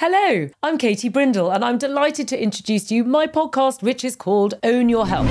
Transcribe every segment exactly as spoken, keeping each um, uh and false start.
Hello, I'm Katie Brindle, and I'm delighted to introduce to you my podcast, which is called Own Your Health.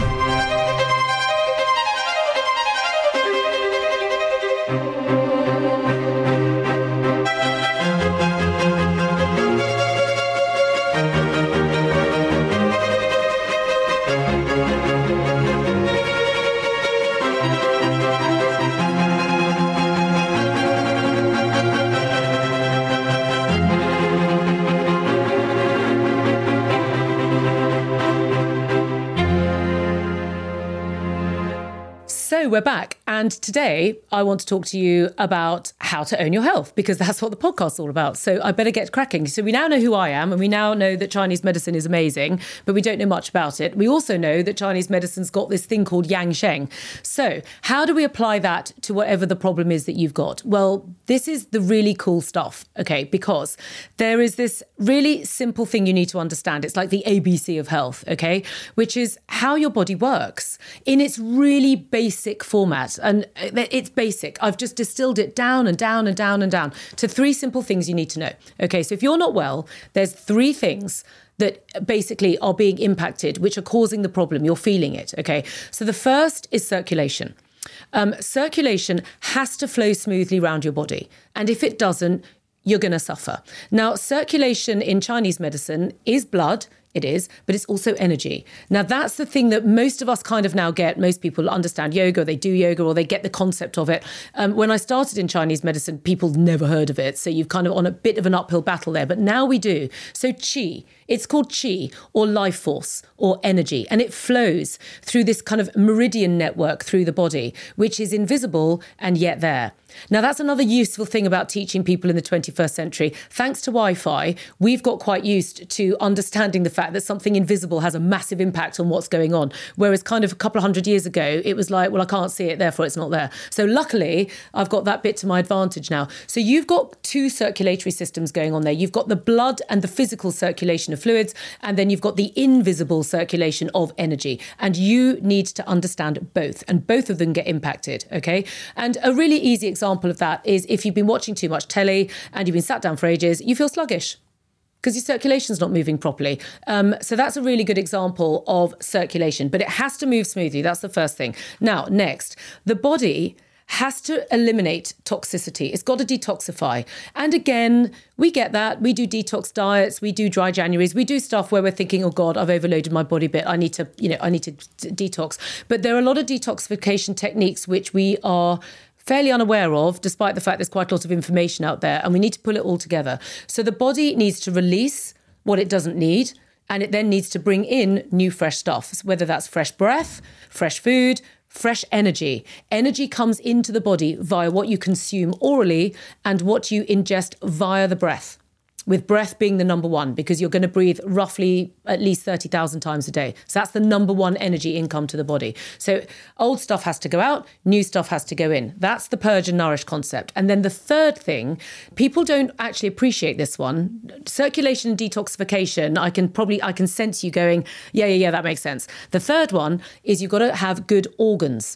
So we're back, and today I want to talk to you about how to own your health, because that's what the podcast's all about. So I better get cracking. So we now know who I am, and we now know that Chinese medicine is amazing, but we don't know much about it. We also know that Chinese medicine's got this thing called Yang Sheng. So how do we apply that to whatever the problem is that you've got? Well, this is the really cool stuff, okay, because there is this really simple thing you need to understand. It's like the A B C of health, okay, which is how your body works in its really basic format. And it's basic. I've just distilled it down and down and down and down to three simple things you need to know. Okay, so if you're not well, there's three things that basically are being impacted, which are causing the problem. You're feeling it, okay? So the first is circulation. Um, circulation has to flow smoothly around your body. And if it doesn't, you're going to suffer. Now, circulation in Chinese medicine is blood. It is, but it's also energy. Now, that's the thing that most of us kind of now get. Most people understand yoga, they do yoga, or they get the concept of it. Um, when I started in Chinese medicine, people never heard of it. So you've kind of on a bit of an uphill battle there, but now we do. So qi, it's called qi or life force or energy, and it flows through this kind of meridian network through the body, which is invisible and yet there. Now, that's another useful thing about teaching people in the twenty-first century. Thanks to Wi-Fi, we've got quite used to understanding the fact that something invisible has a massive impact on what's going on. Whereas kind of a couple of hundred years ago, it was like, well, I can't see it, therefore it's not there. So luckily, I've got that bit to my advantage now. So you've got two circulatory systems going on there. You've got the blood and the physical circulation of fluids, and then you've got the invisible circulation of energy. And you need to understand both, and both of them get impacted, okay? And a really easy example Example of that is if you've been watching too much telly and you've been sat down for ages, you feel sluggish because your circulation's not moving properly. Um, so that's a really good example of circulation, but it has to move smoothly. That's the first thing. Now, next, the body has to eliminate toxicity. It's got to detoxify. And again, we get that. We do detox diets. We do dry Januaries. We do stuff where we're thinking, oh God, I've overloaded my body a bit. I need to, you know, I need to d- detox. But there are a lot of detoxification techniques which we are fairly unaware of, despite the fact there's quite a lot of information out there, and we need to pull it all together. So the body needs to release what it doesn't need, and it then needs to bring in new fresh stuff, so whether that's fresh breath, fresh food, fresh energy. Energy comes into the body via what you consume orally and what you ingest via the breath, with breath being the number one, because you're going to breathe roughly at least thirty thousand times a day. So that's the number one energy income to the body. So old stuff has to go out, new stuff has to go in. That's the purge and nourish concept. And then the third thing, people don't actually appreciate this one. Circulation and detoxification, I can probably, I can sense you going, yeah, yeah, yeah, that makes sense. The third one is you've got to have good organs.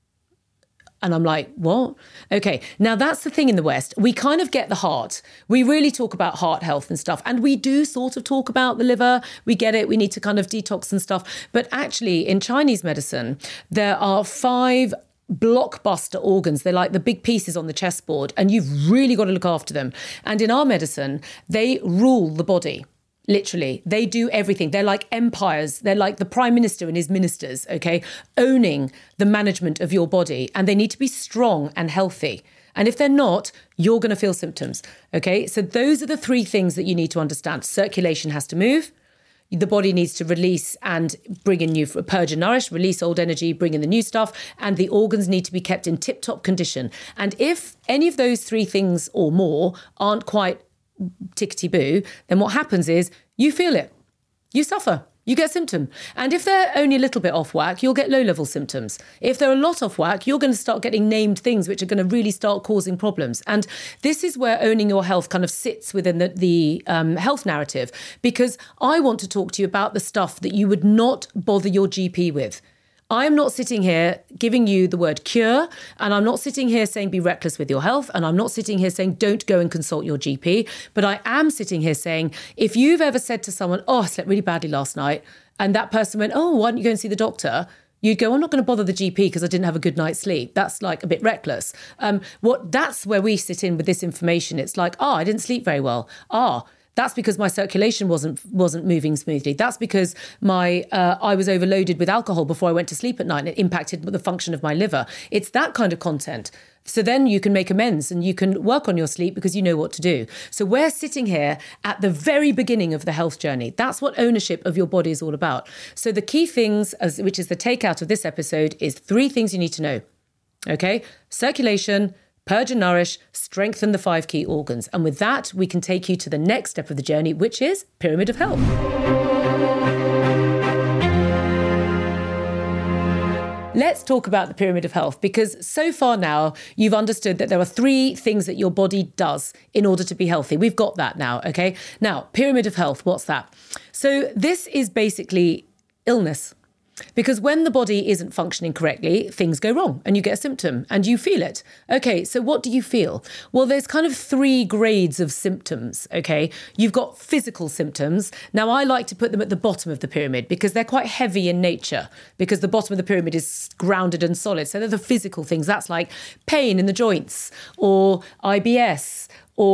And I'm like, what? Okay, now that's the thing in the West. We kind of get the heart. We really talk about heart health and stuff. And we do sort of talk about the liver. We get it. We need to kind of detox and stuff. But actually, in Chinese medicine, there are five blockbuster organs. They're like the big pieces on the chessboard. And you've really got to look after them. And in our medicine, they rule the body. Literally, they do everything. They're like empires. They're like the prime minister and his ministers, okay, owning the management of your body. And they need to be strong and healthy. And if they're not, you're going to feel symptoms, okay? So those are the three things that you need to understand. Circulation has to move. The body needs to release and bring in new, purge and nourish, release old energy, bring in the new stuff. And the organs need to be kept in tip-top condition. And if any of those three things or more aren't quite tickety-boo, then what happens is you feel it. You suffer. You get a symptom. And if they're only a little bit off whack, you'll get low-level symptoms. If they're a lot off whack, you're going to start getting named things which are going to really start causing problems. And this is where owning your health kind of sits within the, the um, health narrative, because I want to talk to you about the stuff that you would not bother your G P with. I'm not sitting here giving you the word cure, and I'm not sitting here saying be reckless with your health, and I'm not sitting here saying don't go and consult your G P, but I am sitting here saying if you've ever said to someone, oh, I slept really badly last night, and that person went, oh, why don't you go and see the doctor? You'd go, I'm not going to bother the G P because I didn't have a good night's sleep. That's like a bit reckless. Um, what that's where we sit in with this information. It's like, ah, oh, I didn't sleep very well. Ah, that's because my circulation wasn't wasn't moving smoothly. That's because my uh, I was overloaded with alcohol before I went to sleep at night and it impacted the function of my liver. It's that kind of content. So then you can make amends and you can work on your sleep because you know what to do. So we're sitting here at the very beginning of the health journey. That's what ownership of your body is all about. So the key things, as which is the takeout of this episode, is three things you need to know. Okay? Circulation, purge and nourish, strengthen the five key organs. And with that, we can take you to the next step of the journey, which is Pyramid of Health. Let's talk about the Pyramid of Health, because so far now you've understood that there are three things that your body does in order to be healthy. We've got that now, okay? Now, Pyramid of Health, what's that? So this is basically illness. Because when the body isn't functioning correctly, things go wrong and you get a symptom and you feel it. Okay, so what do you feel? Well, there's kind of three grades of symptoms, okay? You've got physical symptoms. Now, I like to put them at the bottom of the pyramid because they're quite heavy in nature, because the bottom of the pyramid is grounded and solid. So they're the physical things. That's like pain in the joints or I B S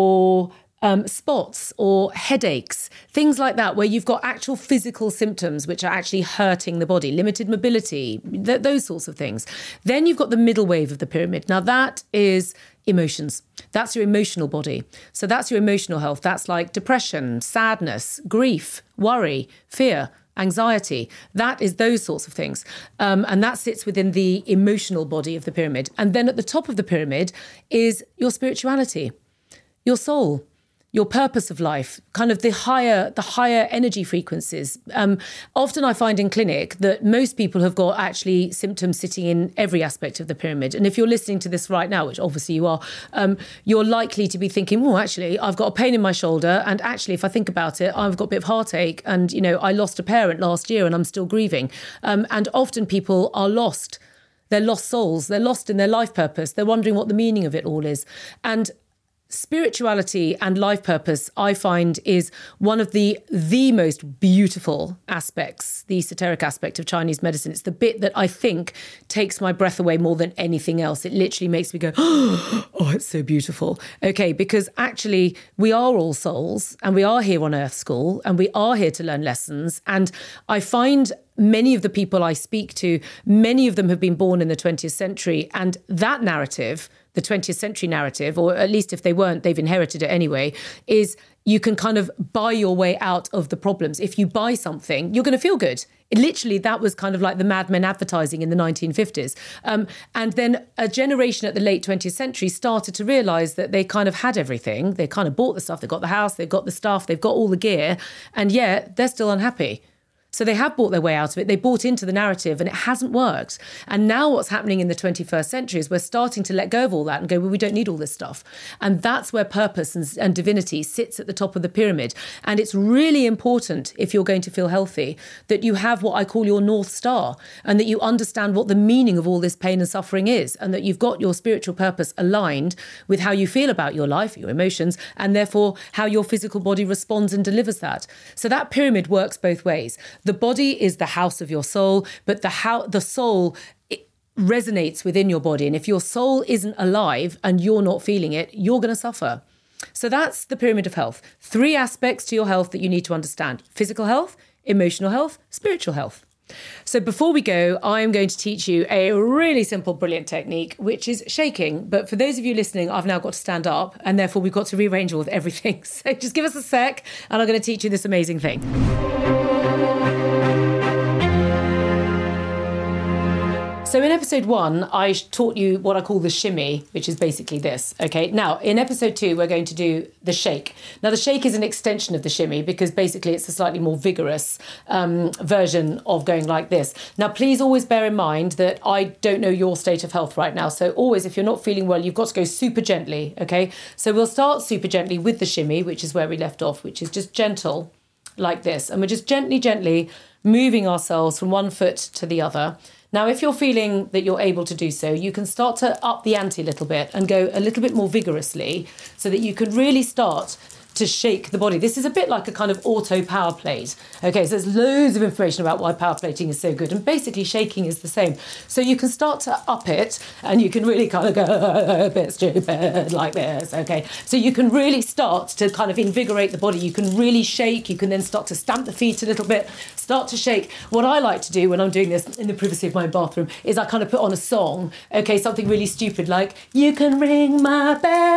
or Um, spots or headaches, things like that, where you've got actual physical symptoms which are actually hurting the body, limited mobility, th- those sorts of things. Then you've got the middle wave of the pyramid. Now that is emotions. That's your emotional body. So that's your emotional health. That's like depression, sadness, grief, worry, fear, anxiety. That is those sorts of things. Um, and that sits within the emotional body of the pyramid. And then at the top of the pyramid is your spirituality, your soul, your purpose of life, kind of the higher the higher energy frequencies. Um, often I find in clinic that most people have got actually symptoms sitting in every aspect of the pyramid. And if you're listening to this right now, which obviously you are, um, you're likely to be thinking, well, actually, I've got a pain in my shoulder. And actually, if I think about it, I've got a bit of heartache. And, you know, I lost a parent last year and I'm still grieving. Um, and often people are lost. They're lost souls. They're lost in their life purpose. They're wondering what the meaning of it all is. And spirituality and life purpose, I find, is one of the the most beautiful aspects, the esoteric aspect of Chinese medicine. It's the bit that I think takes my breath away more than anything else. It literally makes me go, oh, it's so beautiful. Okay, because actually we are all souls and we are here on Earth School and we are here to learn lessons. And I find many of the people I speak to, many of them have been born in the twentieth century. And that narrative, the twentieth century narrative, or at least if they weren't, they've inherited it anyway, is you can kind of buy your way out of the problems. If you buy something, you're going to feel good. It, literally, that was kind of like the Mad Men advertising in the nineteen fifties. Um, and then a generation at the late twentieth century started to realise that they kind of had everything. They kind of bought the stuff. They've got the house, they've got the stuff, they've got all the gear, and yet they're still unhappy. So they have bought their way out of it. They bought into the narrative and it hasn't worked. And now what's happening in the twenty-first century is we're starting to let go of all that and go, well, we don't need all this stuff. And that's where purpose and, and divinity sits at the top of the pyramid. And it's really important, if you're going to feel healthy, that you have what I call your North Star and that you understand what the meaning of all this pain and suffering is, and that you've got your spiritual purpose aligned with how you feel about your life, your emotions, and therefore how your physical body responds and delivers that. So that pyramid works both ways. The body is the house of your soul, but the how the soul it resonates within your body. And if your soul isn't alive and you're not feeling it, you're going to suffer. So that's the pyramid of health. Three aspects to your health that you need to understand: physical health, emotional health, spiritual health. So before we go, I'm going to teach you a really simple, brilliant technique, which is shaking. But for those of you listening, I've now got to stand up and therefore we've got to rearrange all of everything. So just give us a sec and I'm going to teach you this amazing thing. So in episode one, I taught you what I call the shimmy, which is basically this. Okay. Now, in episode two, we're going to do the shake. Now, the shake is an extension of the shimmy because basically it's a slightly more vigorous um, version of going like this. Now, please always bear in mind that I don't know your state of health right now. So always, if you're not feeling well, you've got to go super gently. Okay. So we'll start super gently with the shimmy, which is where we left off, which is just gentle like this. And we're just gently, gently moving ourselves from one foot to the other. Now, if you're feeling that you're able to do so, you can start to up the ante a little bit and go a little bit more vigorously so that you can really start to shake the body. This is a bit like a kind of auto power plate. Okay, so there's loads of information about why power plating is so good, and basically shaking is the same. So you can start to up it, and you can really kind of go a bit stupid like this. Okay, so you can really start to kind of invigorate the body. You can really shake. You can then start to stamp the feet a little bit, start to shake. What I like to do when I'm doing this in the privacy of my bathroom is I kind of put on a song. Okay, something really stupid like "You Can Ring My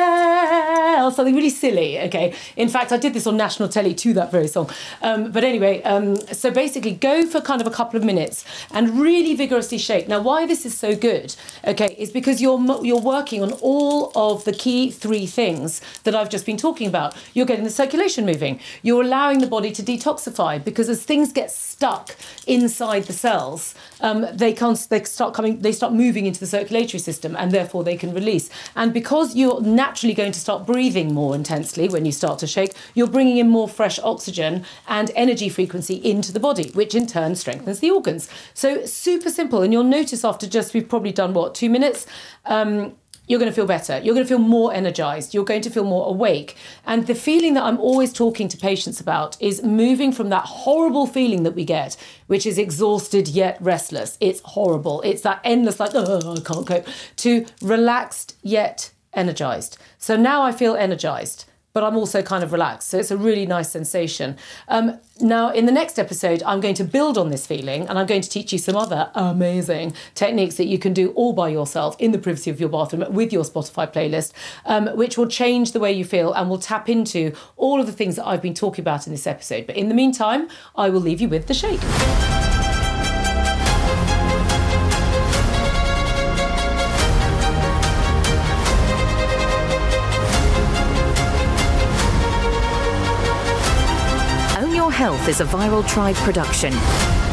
Bell," something really silly. Okay. In fact, I did this on national telly to that very song. Um, but anyway, um, so basically go for kind of a couple of minutes and really vigorously shake. Now, why this is so good, okay, is because you're you're working on all of the key three things that I've just been talking about. You're getting the circulation moving. You're allowing the body to detoxify, because as things get stuck inside the cells, um, they can't. They start coming. They start moving into the circulatory system, and therefore they can release. And because you're naturally going to start breathing more intensely when you start to shake, you're bringing in more fresh oxygen and energy frequency into the body, which in turn strengthens the organs. So super simple. And you'll notice after just, we've probably done what, two minutes, um, you're going to feel better. You're going to feel more energized. You're going to feel more awake. And the feeling that I'm always talking to patients about is moving from that horrible feeling that we get, which is exhausted yet restless. It's horrible. It's that endless, like, oh, I can't cope, to relaxed yet energized. So now I feel energized, but I'm also kind of relaxed. So it's a really nice sensation. Um, now, in the next episode, I'm going to build on this feeling, and I'm going to teach you some other amazing techniques that you can do all by yourself in the privacy of your bathroom with your Spotify playlist, um, which will change the way you feel and will tap into all of the things that I've been talking about in this episode. But in the meantime, I will leave you with the shake. Health is a Viral Tribe production.